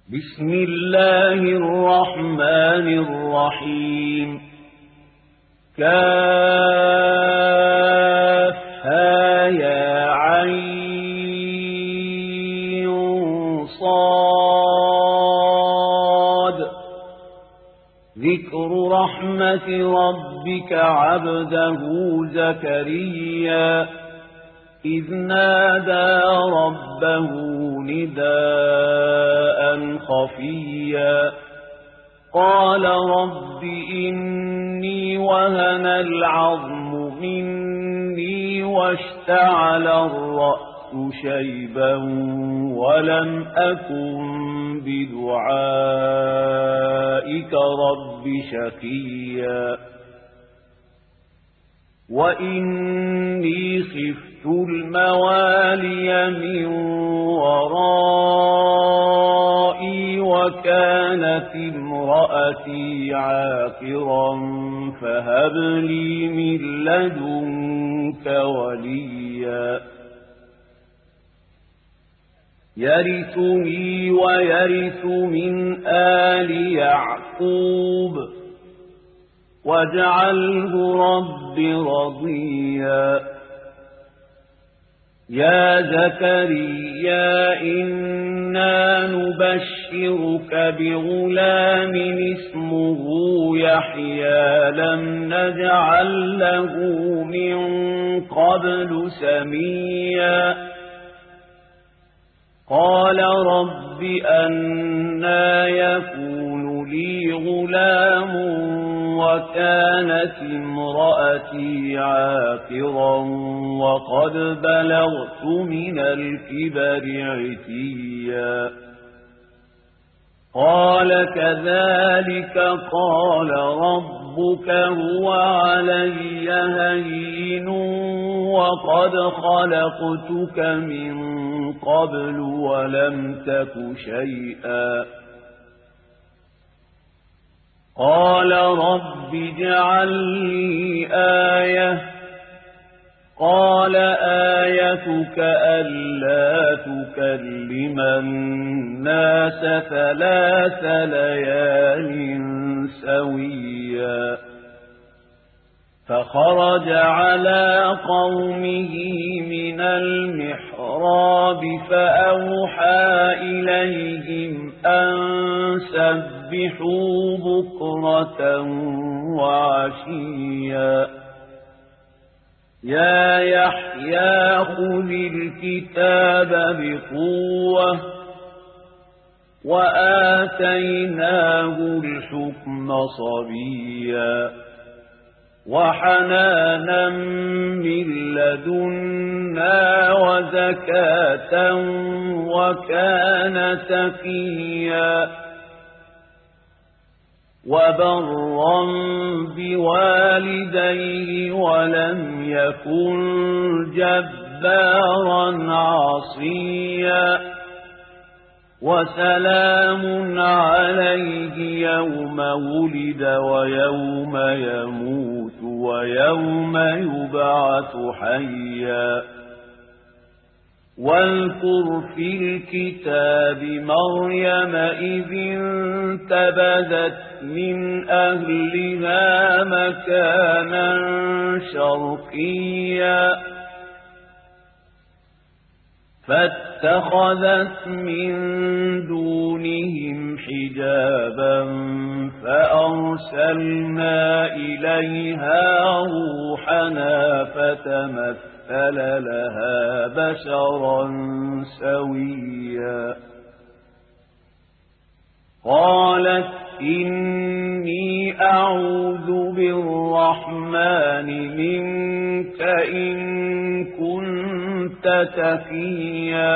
بسم الله الرحمن الرحيم كافها يا عين صاد ذكر رحمة ربك عبده زكريا إذ نادى ربه نداء خفيا قال رب إني وهن العظم مني واشتعل الرأس شيبا ولم أكن بدعائك رب شقيا وإني خفت الموالي من ورائي وكانت امرأتي عاقرا فهب لي من لدنك وليا يرثني ويرث من آل يعقوب واجعله رب رضيا يا زكريا إنا نبشرك بغلام اسمه يحيى لم نجعل له من قبل سميا قال رب أنى يكون لي غلام وكانت امرأتي عاقرا وقد بلغت من الكبر عتيا قال كذلك قال ربك هو علي هين وقد خلقتك من قبل ولم تك شيئا قال رب اجعل لي آية قال آيتك ألا تكلم الناس 3 ليال سويا فخرج على قومه من المحراب فأوحى إليهم أن سبحوا بكرة وعشيا يا يحيى خذ الكتاب بقوة وآتيناه الحكم صبيا وحنانا من لدنا وزكاة وكان تقيا وبرا بوالديه ولم يكن جبارا عصيا وسلام عليه يوم ولد ويوم يموت ويوم يبعث حيا واذكر في الكتاب مريم إذ انتبذت من أهلها مكانا شرقيا فاتخذت من دونهم حجابا فأرسلنا إليها روحنا فتمثل لها بشرا سويا قالت إني أعوذ بالرحمن منك إن كنت تقيا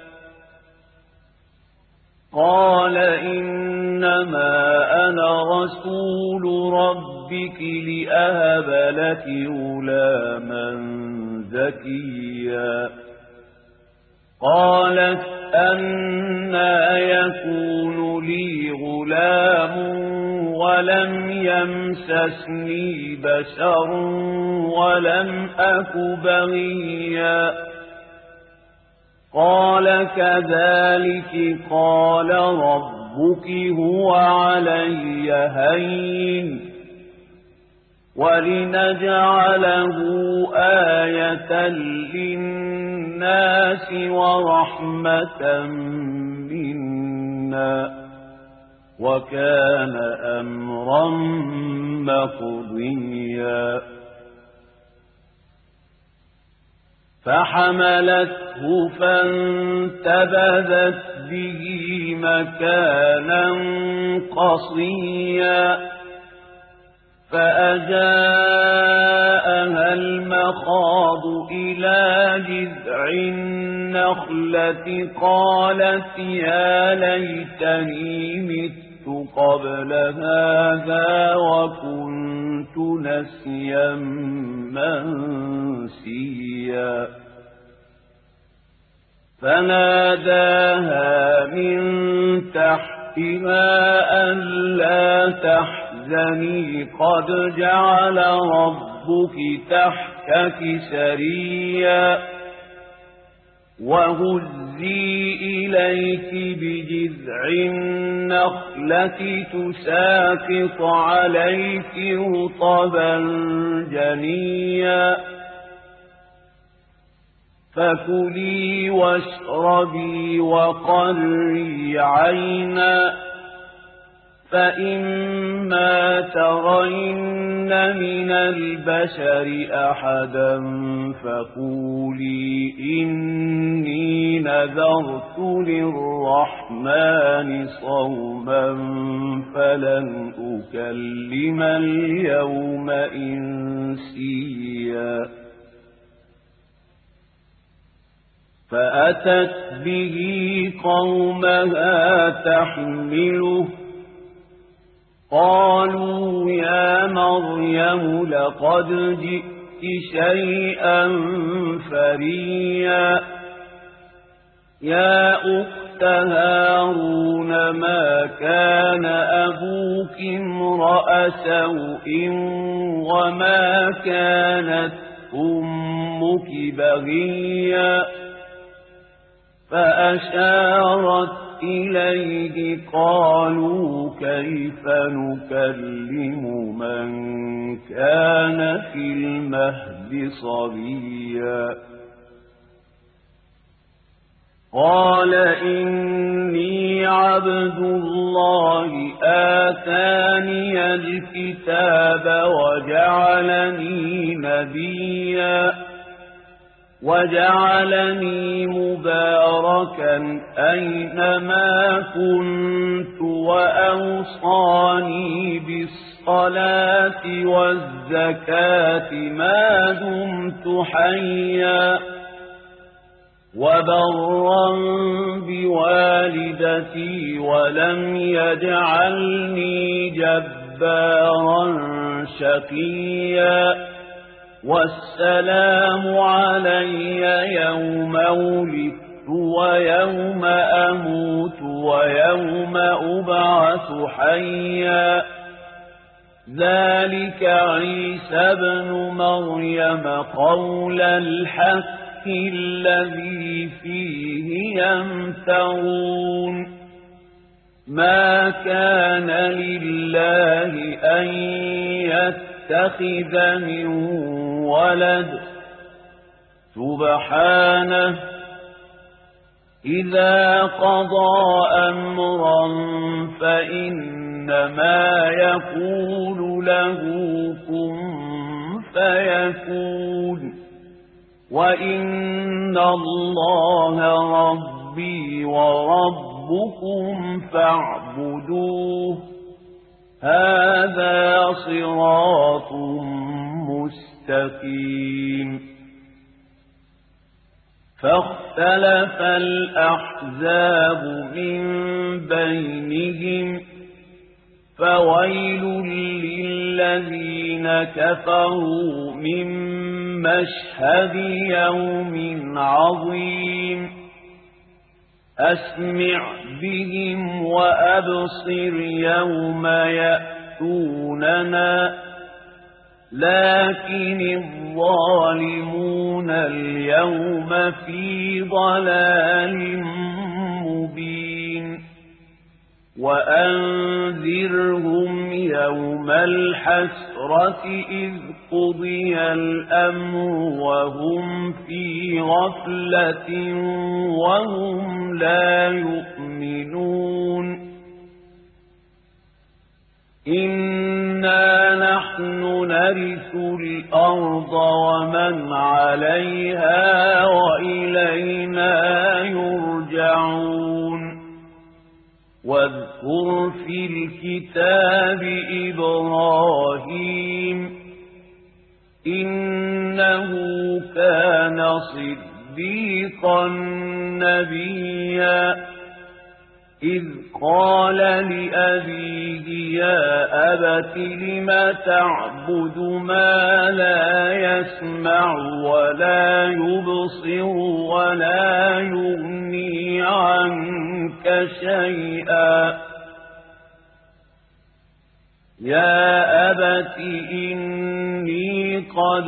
قال إنما أنا رسول ربك لأهب لك غلاما زكيا قالت أنى يكون لي غلام ولم يمسسني بشر ولم أك بغيا قال كذلك قال ربك هو علي هين ولنجعله آية للناس ورحمة منا وكان أمرا مقضيا فحملته فانتبذت به مكانا قصيا فأجاءها المخاض إلى جذع النخلة قالت يا ليتني مت قبل هذا وكنت نسيا منسيا فناداها من تحتها ألا تحزني قد جعل ربك تحتك سريا وهزي إليك بجذع النخلة تساقط عليك رطبا جنيا فكلي واشربي وقري عينا فإما ترين من البشر أحدا فقولي إني نذرت للرحمن صوما فلن أكلم اليوم إنسيا فأتت به قومها تحمله قالوا يا مريم لقد جئت شيئا فريا يا أخت هارون ما كان أبوك امرأ سوء وما كانت أمك بغيا فأشارت إليه قالوا كيف نكلم من كان في المهد صبيا قال إني عبد الله آتاني الكتاب وجعلني نبيا وجعلني مباركا أينما كنت وأوصاني بالصلاة والزكاة ما دمت حيا وبرا بوالدتي ولم يجعلني جبارا شقيا والسلام علي يوم ولدت ويوم أموت ويوم أبعث حيا ذلك عيسى بن مريم قول الحق الذي فيه يمترون ما كان لله أن يتخذ من ولد سبحانه إذا قضى أمرا فإنما يقول له كن فيكون وإن الله ربي وربكم فاعبدوه هذا صراط مستقيم فاختلف الأحزاب من بينهم فويل للذين كفروا من مشهد يوم عظيم أسمع بهم وأبصر يوم يأتوننا لكن الظالمون اليوم في ضلال مبين وأنذرهم يوم الحسرة إذ قضي الأمر وهم في غفلة وهم لا يؤمنون إنا نحن نرث الأرض ومن عليها وإلينا يرجعون واذكر في الكتاب إبراهيم إنه كان صديقا نبيا إذ قال لأبيه يا أبت لم تعبد ما لا يسمع ولا يبصر ولا يغني عنك شيئا يا أبت إني قد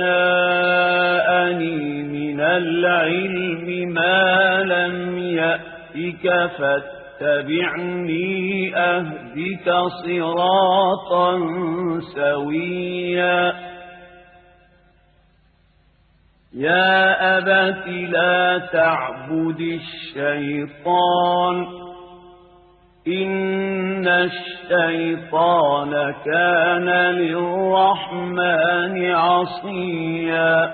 جاءني من العلم ما لم يأتك فاتبعني أهدك صراطا سويا يا أبت لا تعبد الشيطان إن الشيطان كان للرحمن عصيا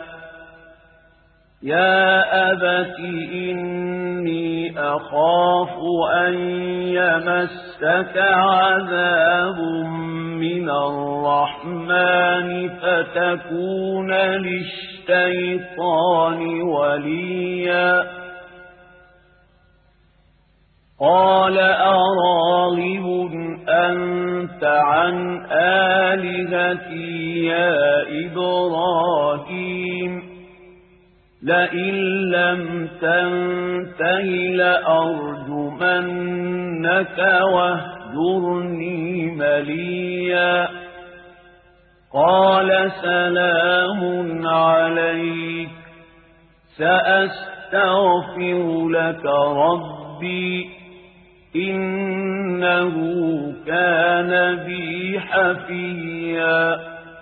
يا أبت إني أخاف أن يمسك عذاب من الرحمن فتكون للشيطان وليا قال أراغب أنت عن آلهتي يا إبراهيم لئن لم تنته لأرجمنك واهجرني مليا قال سلام عليك سأستغفر لك ربي إنه كان بي حفيا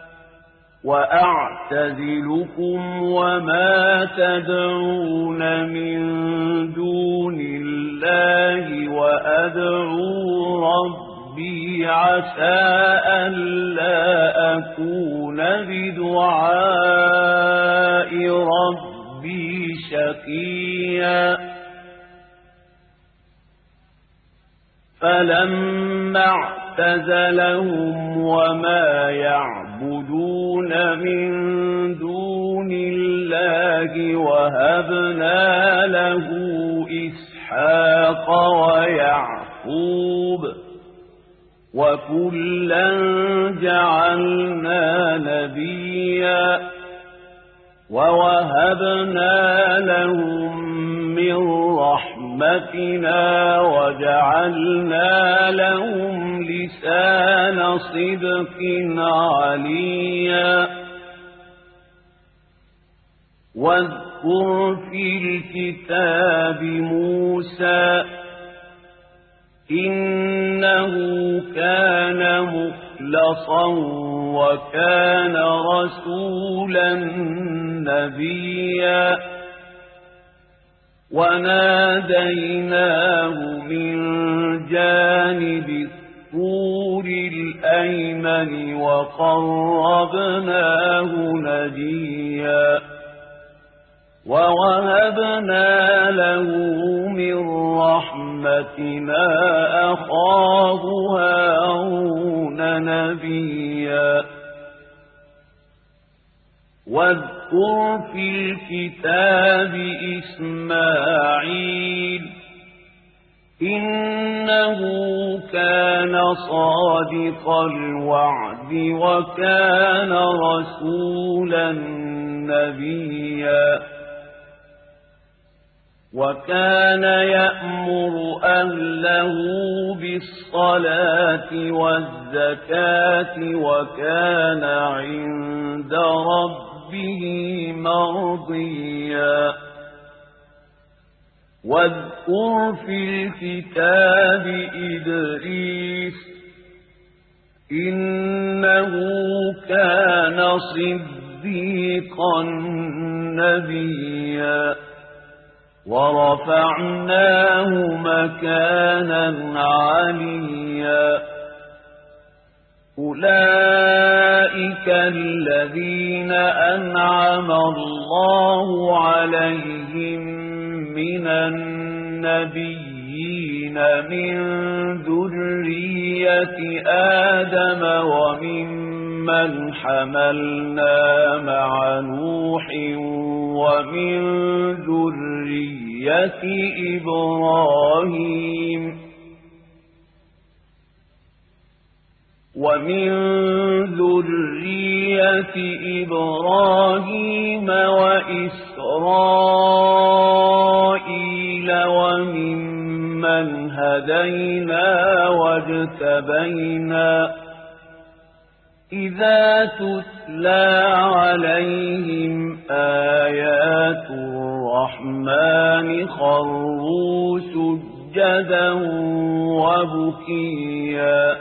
وأعتزلكم وما تدعون من دون الله وأدعو ربي عسى ألا أكون بدعاء ربي شقيا فلما اعتزلهم وما يعبدون من دون الله وهبنا له إسحاق ويعقوب وكلا جعلنا نبيا ووهبنا لهم من رحمتنا وجعلنا لهم لسان صدق عليا واذكر في الكتاب موسى إنه كان مخلصا وكان رسولا نبيا وناديناه من جانب الطور الأيمن وقربناه نجيا ووهبنا له من رحمتنا أخاه هارون نبيا واذكر في الكتاب إسماعيل إنه كان صادق الوعد وكان رسولا نبيا وكان يأمر أهله بالصلاة والزكاة وكان عند ربه مرضيا واذكر في الكتاب إدريس إنه كان صديقا نبيا ورفعناه مكانا عليا أولئك الذين أنعم الله عليهم من النبيين من ذرية آدم وممن حملنا مع نوح ومن ذرية إبراهيم وإسرائيل وممن هدينا واجتبينا إذا تتلى عليهم آيات الرحمن خروا سجدا وبكيا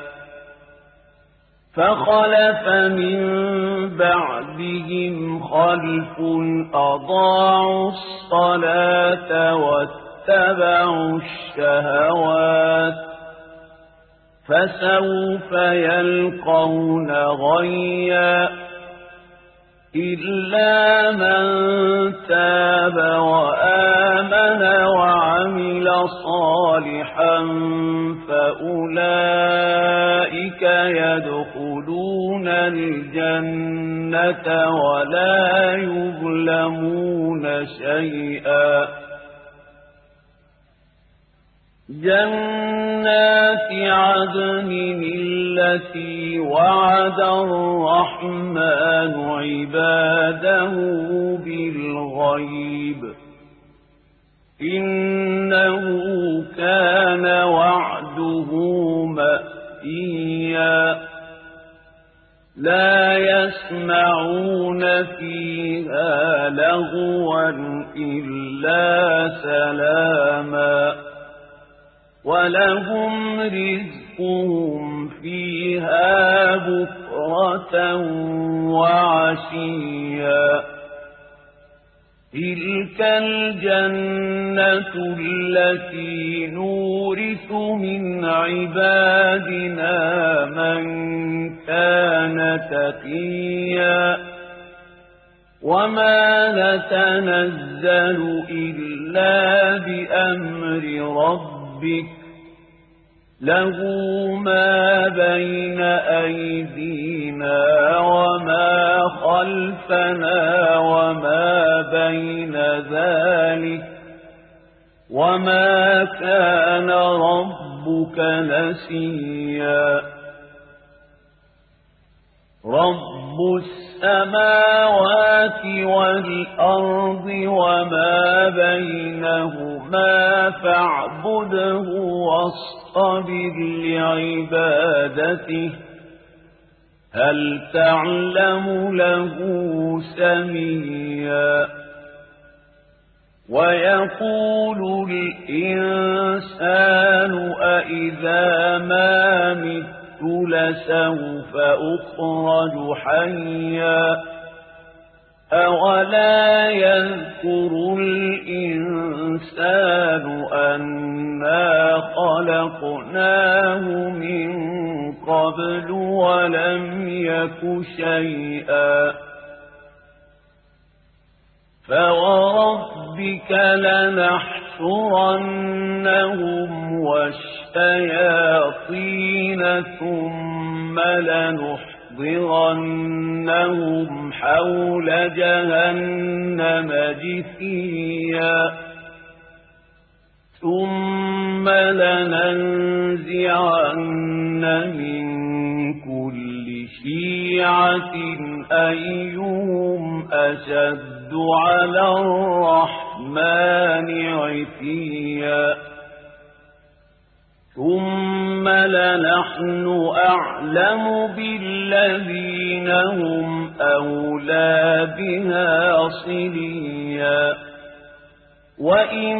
فخلف من بعدهم خلف أضاعوا الصلاة واتبعوا الشهوات فسوف يلقون غيا إلا من تاب وآمن وعمل صالحا فأولئك يدخلون الجنة ولا يظلمون شيئا جنات عدن التي وعد الرحمن عباده بالغيب إنه كان وعده مأتيا لا يسمعون فيها لغوا إلا سلاما ولهم رزقهم فيها بكرة وعشيا تلك الجنة التي نورث من عبادنا من كان تقيا وما نتنزل إلا بأمر ربك له ما بين أيدينا وما خلفنا وما بين ذلك وما كان ربك نسيا رب السماوات والأرض وما بينهما فاعبده واصطبر لعبادته هل تعلم له سميا ويقول الإنسان أإذا ما مت لسوف أخرج حيا أولا يذكر الإنسان أنا خلقناه من قبل ولم يك شيئا فوربك لنحشرنهم والشياطين ثم لنحضرنهم حول جهنم جثيا ثم لننزعن من كل شيعة أيهم أشد على الرحمن للرحمن عتيا ثم لنحن أعلم بالذين هم أولى بها صليا وإن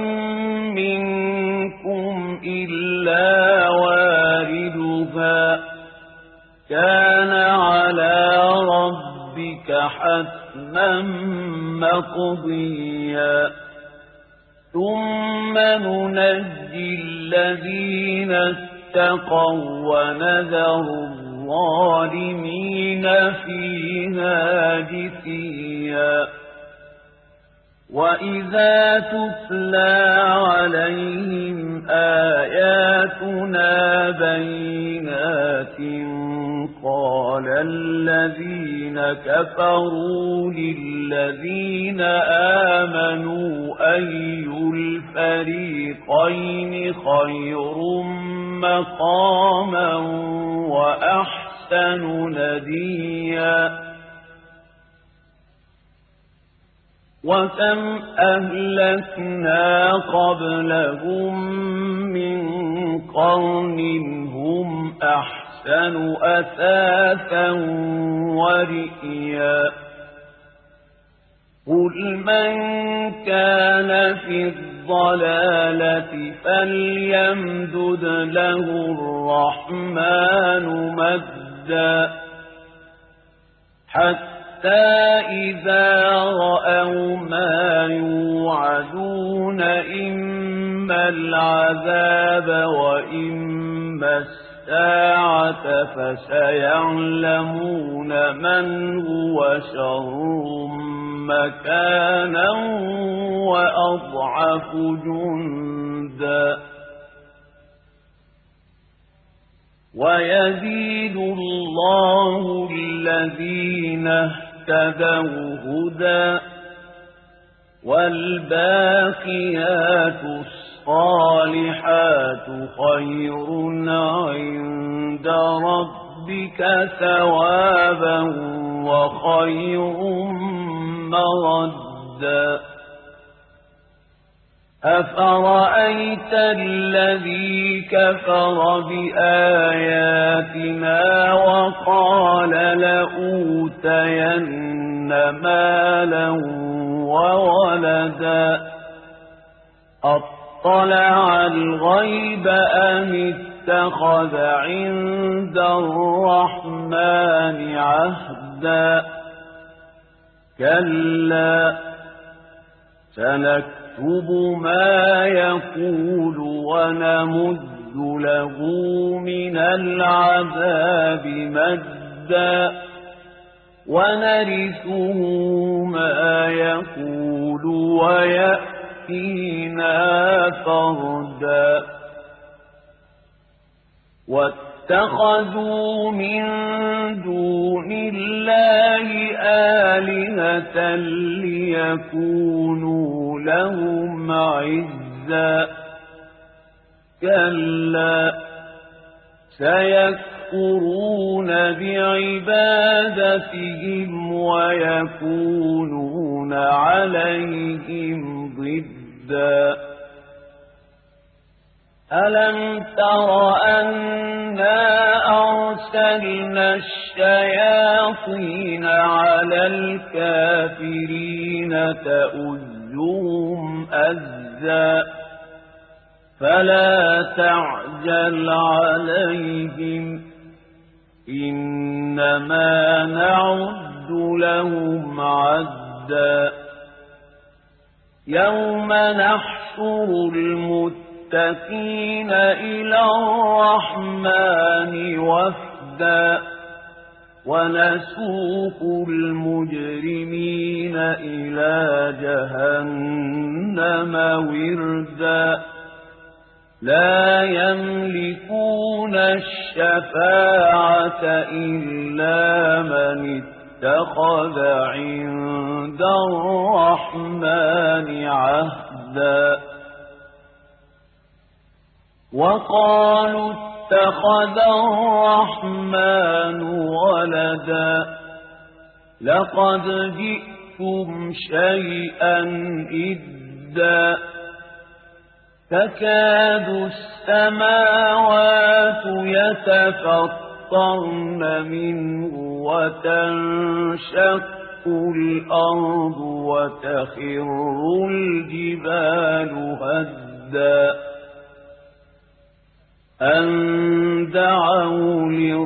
منكم إلا واردها كان على ربك حتما مقضيا ثم ننجي الذين اتقوا ونذر الظالمين فيها جثيا وإذا تتلى عليهم آياتنا بينات قال الذين كفروا للذين آمنوا أي الفريقين خير مقاما وأحسن نديا وكم أهلكنا قبلهم من قرن هم أحسن أثاثا ورئيا قل من كان في الضلالة فليمدد له الرحمن مدا حتى إذا رأوا ما يوعدون إما العذاب وإما الساعة فسيعلمون من هو شر مكانا وأضعف جندا ويزيد الله الذين اهتدوا هدى والباقيات الصالحات خير عند ربك ثوابا وخير مردا أفرأيت الذي كفر بآياتنا وقال لأوتين مالا وولدا أطلع الغيب أم اتخذ عند الرحمن عهدا كلا سنكتب ما يقول ونمد له من العذاب مدا ونرثه ما يقول ويأتينا فردا واتخذوا من دون الله آلهة ليكونوا لهم عزا كلا سيكفرون بعبادتهم ويكونون عليهم ضدا ألم تر أنا أرسلنا الشياطين على الكافرين تؤزهم أزا فلا تعجل عليهم إنما نعد لهم عدا يوم نحشر المتقين إلى الرحمن وفدا ونسوق المجرمين إلى جهنم وردا لا يملكون الشفاعة إلا من اتخذ عند الرحمن عهدا وقالوا اتخذ الرحمن ولدا لقد جئتم شيئا ودا تكاد السماوات يتفطرن منه وتنشق الأرض وتخر الجبال هدا أن دعوا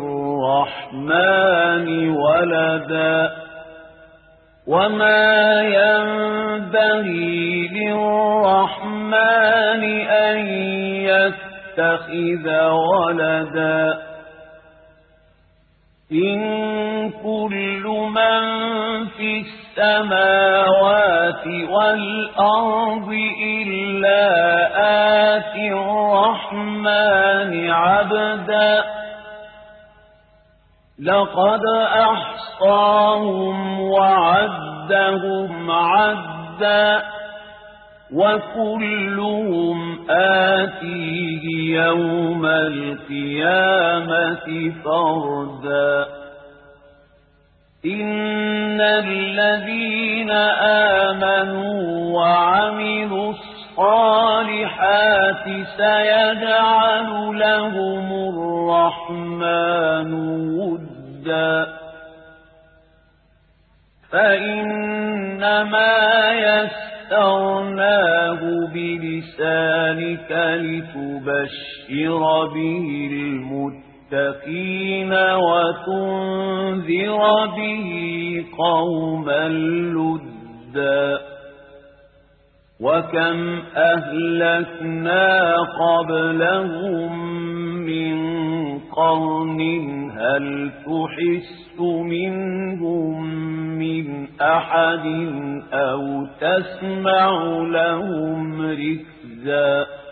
للرحمن ولدا وما ينبغي للرحمن أن يتخذ ولدا إن كل من في السماوات والأرض إلا آتي الرحمن عبدا لقد أحصاهم وعدهم عدا وكلهم آتيه يوم القيامة فردا إن الذين آمنوا وعملوا الصالحات سيجعل لهم الرحمن ودا فإنما يسرناه بلسانك لتبشر به المتقين وتنذر به قوما لدا وكم أهلكنا قبلهم من قرن هل تحس منهم من أحد أو تسمع لهم ركزا